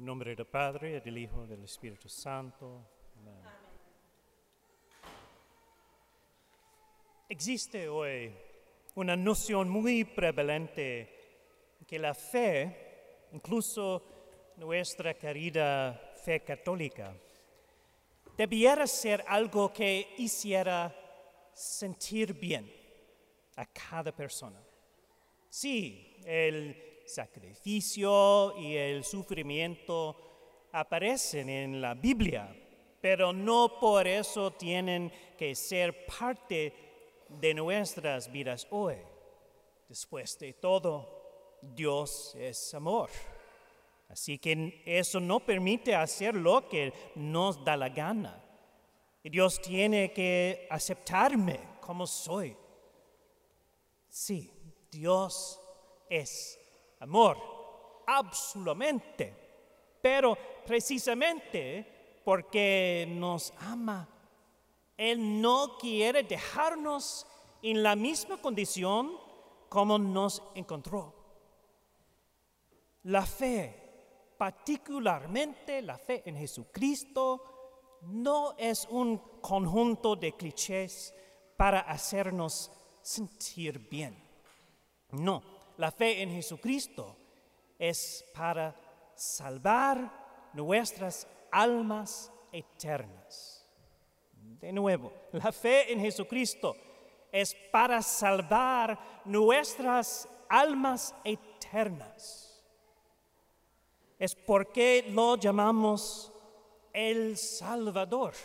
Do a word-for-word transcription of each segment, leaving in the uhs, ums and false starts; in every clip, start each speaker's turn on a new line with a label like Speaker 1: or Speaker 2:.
Speaker 1: En nombre del Padre, y del Hijo, y del Espíritu Santo. Amén. Amén. Existe hoy una noción muy prevalente que la fe, incluso nuestra querida fe católica, debiera ser algo que hiciera sentir bien a cada persona. Sí, el sacrificio y el sufrimiento aparecen en la Biblia, pero no por eso tienen que ser parte de nuestras vidas hoy. Después de todo, Dios es amor. Así que eso no permite hacer lo que nos da la gana. Y Dios tiene que aceptarme como soy. Sí, Dios es amor, absolutamente, pero precisamente porque nos ama, Él no quiere dejarnos en la misma condición como nos encontró. La fe, particularmente la fe en Jesucristo, no es un conjunto de clichés para hacernos sentir bien. No. La fe en Jesucristo es para salvar nuestras almas eternas. De nuevo, la fe en Jesucristo es para salvar nuestras almas eternas. Es porque lo llamamos el Salvador.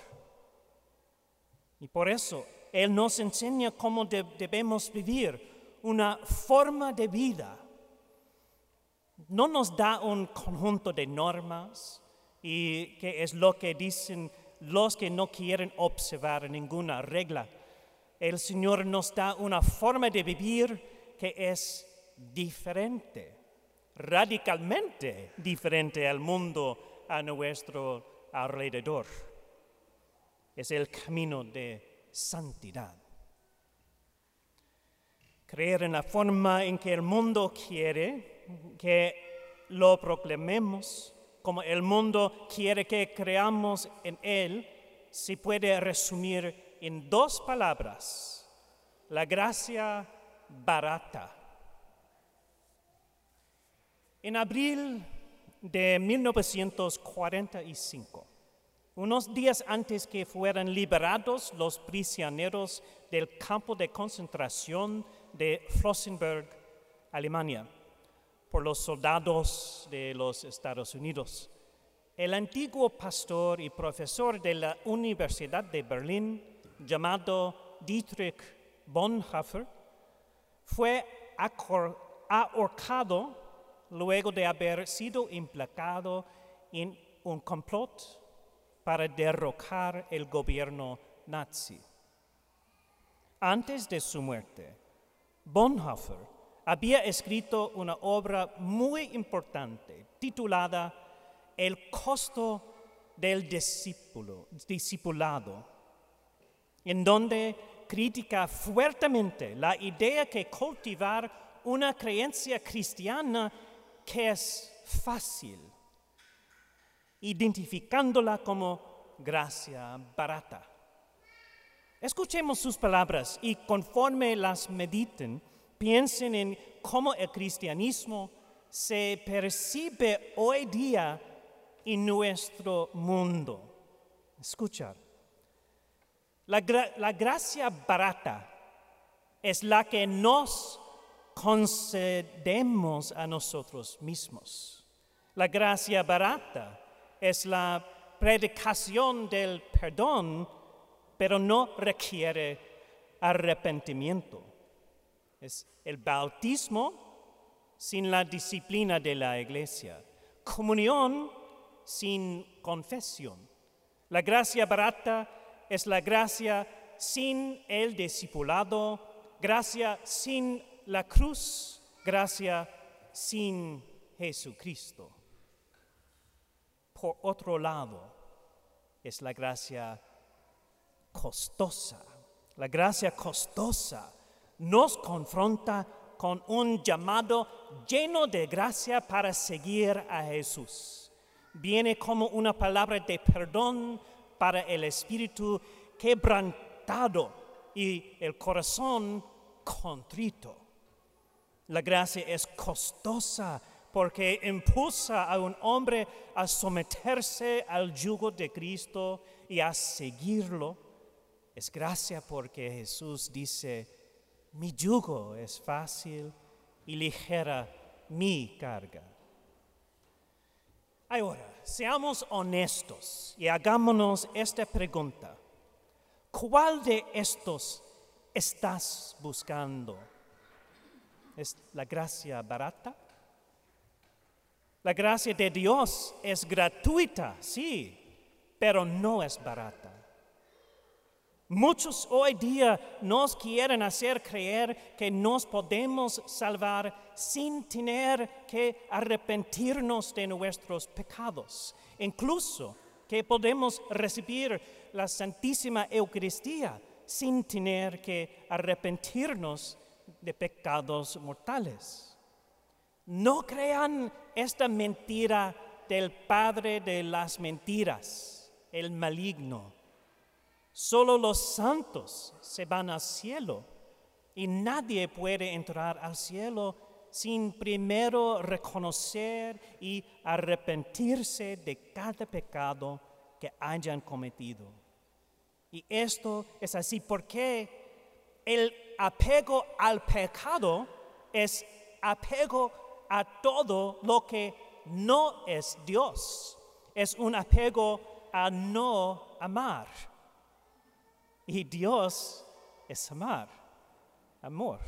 Speaker 1: Y por eso Él nos enseña cómo de- debemos vivir una forma de vida. No nos da un conjunto de normas y que es lo que dicen los que no quieren observar ninguna regla. El Señor nos da una forma de vivir que es diferente, radicalmente diferente al mundo a nuestro alrededor. Es el camino de santidad. Creer en la forma en que el mundo quiere que lo proclamemos, como el mundo quiere que creamos en Él, se puede resumir en dos palabras: la gracia barata. En abril de mil novecientos cuarenta y cinco, unos días antes que fueran liberados los prisioneros del campo de concentración de Flossenbürg, Alemania, por los soldados de los Estados Unidos, el antiguo pastor y profesor de la Universidad de Berlín, llamado Dietrich Bonhoeffer, fue ahorcado luego de haber sido implicado en un complot para derrocar el gobierno nazi. Antes de su muerte, Bonhoeffer había escrito una obra muy importante titulada El costo del discípulo, discipulado, en donde critica fuertemente la idea que cultivar una creencia cristiana que es fácil, identificándola como gracia barata. Escuchemos sus palabras y conforme las mediten, piensen en cómo el cristianismo se percibe hoy día en nuestro mundo. Escuchar. La, gra- la gracia barata es la que nos concedemos a nosotros mismos. La gracia barata es la predicación del perdón, pero no requiere arrepentimiento. Es el bautismo sin la disciplina de la iglesia, comunión sin confesión. La gracia barata es la gracia sin el discipulado, gracia sin la cruz, gracia sin Jesucristo. Por otro lado, es la gracia costosa. La gracia costosa nos confronta con un llamado lleno de gracia para seguir a Jesús. Viene como una palabra de perdón para el espíritu quebrantado y el corazón contrito. La gracia es costosa porque impulsa a un hombre a someterse al yugo de Cristo y a seguirlo. Es gracia porque Jesús dice, mi yugo es fácil y ligera mi carga. Ahora, seamos honestos y hagámonos esta pregunta. ¿Cuál de estos estás buscando? ¿Es la gracia barata? La gracia de Dios es gratuita, sí, pero no es barata. Muchos hoy día nos quieren hacer creer que nos podemos salvar sin tener que arrepentirnos de nuestros pecados. Incluso que podemos recibir la Santísima Eucaristía sin tener que arrepentirnos de pecados mortales. No crean esta mentira del padre de las mentiras, el maligno. Solo los santos se van al cielo y nadie puede entrar al cielo sin primero reconocer y arrepentirse de cada pecado que hayan cometido. Y esto es así porque el apego al pecado es apego a todo lo que no es Dios. Es un apego a no amar. Y Dios es amar, amor.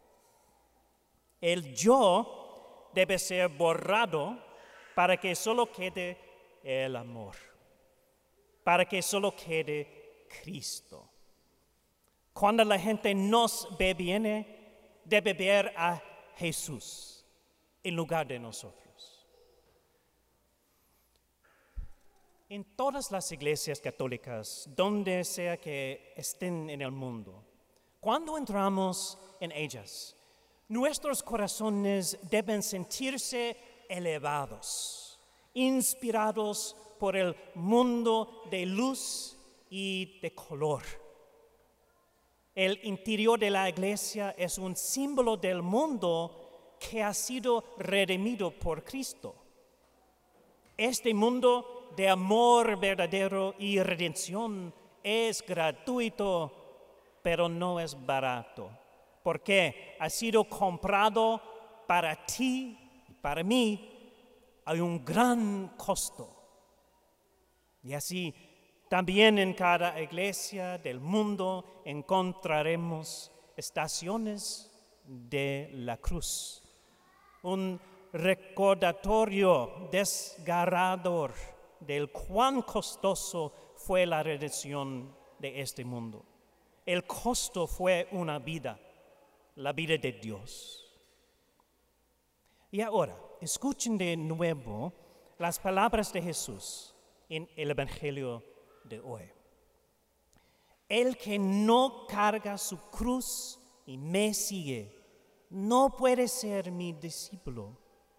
Speaker 1: El yo debe ser borrado para que solo quede el amor, para que solo quede Cristo. Cuando la gente nos ve bien, debe ver a Jesús en lugar de nosotros. En todas las iglesias católicas, donde sea que estén en el mundo, cuando entramos en ellas, nuestros corazones deben sentirse elevados, inspirados por el mundo de luz y de color. El interior de la iglesia es un símbolo del mundo que ha sido redimido por Cristo. Este mundo de amor verdadero y redención es gratuito, pero no es barato, porque ha sido comprado para ti y para mí a un gran costo. Y así, también en cada iglesia del mundo encontraremos estaciones de la cruz, un recordatorio desgarrador del cuán costoso fue la redención de este mundo. El costo fue una vida, la vida de Dios. Y ahora, escuchen de nuevo las palabras de Jesús en el Evangelio de hoy. El que no carga su cruz y me sigue, no puede ser mi discípulo.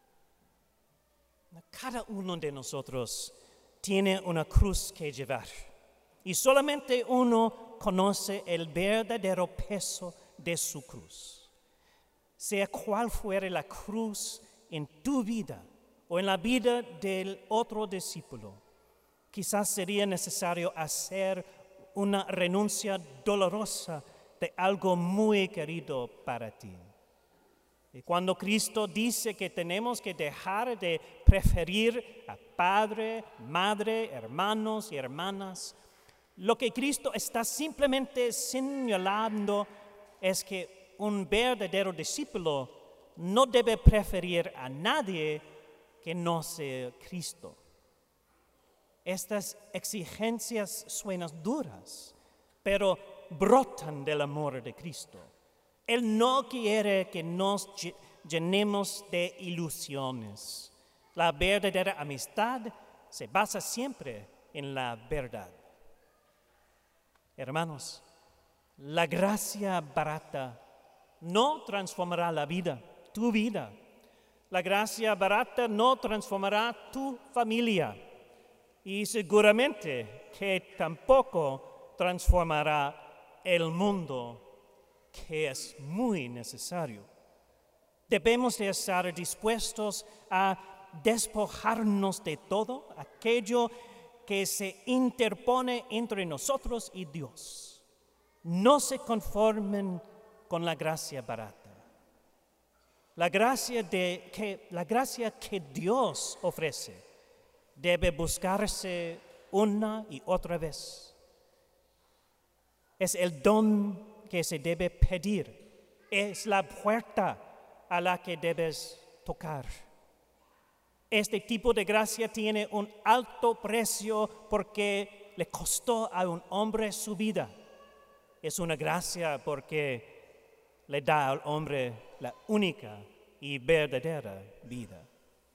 Speaker 1: Cada uno de nosotros tiene una cruz que llevar y solamente uno conoce el verdadero peso de su cruz. Sea cual fuere la cruz en tu vida o en la vida del otro discípulo, quizás sería necesario hacer una renuncia dolorosa de algo muy querido para ti. Y cuando Cristo dice que tenemos que dejar de preferir a padre, madre, hermanos y hermanas, lo que Cristo está simplemente señalando es que un verdadero discípulo no debe preferir a nadie que no sea Cristo. Estas exigencias suenan duras, pero brotan del amor de Cristo. Él no quiere que nos llenemos de ilusiones. La verdadera amistad se basa siempre en la verdad. Hermanos, la gracia barata no transformará la vida, tu vida. La gracia barata no transformará tu familia y seguramente que tampoco transformará el mundo, que es muy necesario. Debemos de estar dispuestos a despojarnos de todo aquello que se interpone entre nosotros y Dios. No se conformen con la gracia barata. La gracia, de, que, la gracia que Dios ofrece debe buscarse una y otra vez. Es el don que se debe pedir. Es la puerta a la que debes tocar. Este tipo de gracia tiene un alto precio porque le costó a un hombre su vida. Es una gracia porque le da al hombre la única y verdadera vida.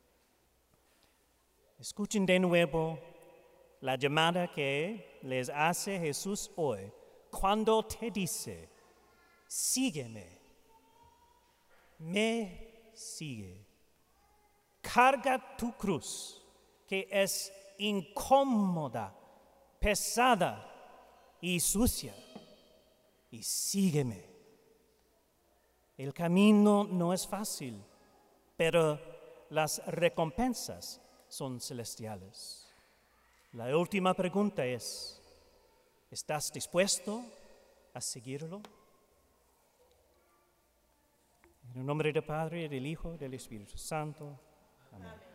Speaker 1: Escuchen de nuevo la llamada que les hace Jesús hoy cuando te dice, sígueme, me sigue. Carga tu cruz, que es incómoda, pesada y sucia, y sígueme. El camino no es fácil, pero las recompensas son celestiales. La última pregunta es, ¿estás dispuesto a seguirlo? En el nombre del Padre, del Hijo y del Espíritu Santo. Amén.